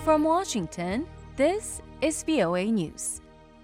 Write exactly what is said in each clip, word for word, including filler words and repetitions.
From Washington, this is V O A News.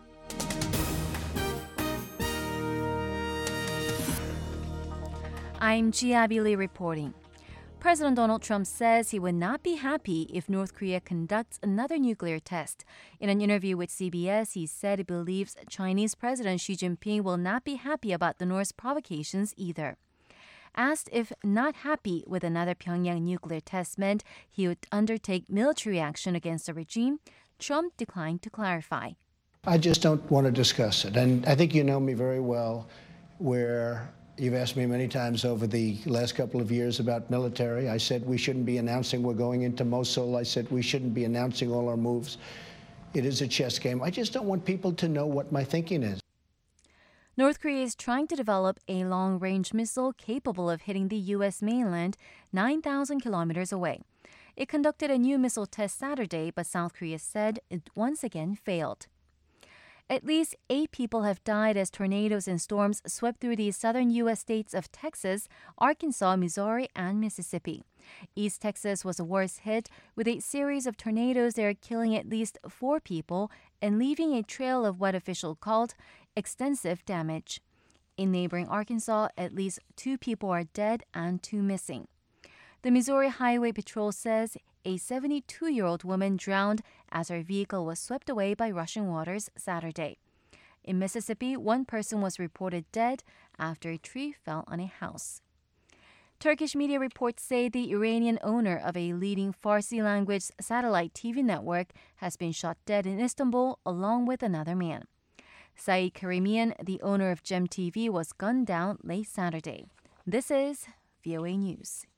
I'm Jiabi Lee reporting. President Donald Trump says he would not be happy if North Korea conducts another nuclear test. In an interview with C B S, he said he believes Chinese President Xi Jinping will not be happy about the North's provocations either. Asked if not happy with another Pyongyang nuclear test meant he would undertake military action against the regime, Trump declined to clarify. I just don't want to discuss it. And I think you know me very well, where you've asked me many times over the last couple of years about military. I said we shouldn't be announcing we're going into Mosul. I said we shouldn't be announcing all our moves. It is a chess game. I just don't want people to know what my thinking is. North Korea is trying to develop a long-range missile capable of hitting the U S mainland nine thousand kilometers away. It conducted a new missile test Saturday, but South Korea said it once again failed. At least eight people have died as tornadoes and storms swept through the southern U S states of Texas, Arkansas, Missouri, and Mississippi. East Texas was the worst hit, with a series of tornadoes there killing at least four people and leaving a trail of what officials called extensive damage. In neighboring Arkansas, at least two people are dead and two missing. The Missouri Highway Patrol says a seventy-two-year-old woman drowned as her vehicle was swept away by rushing waters Saturday. In Mississippi, one person was reported dead after a tree fell on a house. Turkish media reports say the Iranian owner of a leading Farsi-language satellite T V network has been shot dead in Istanbul along with another man. Saeed Karimian, the owner of Gem T V, was gunned down late Saturday. This is V O A News.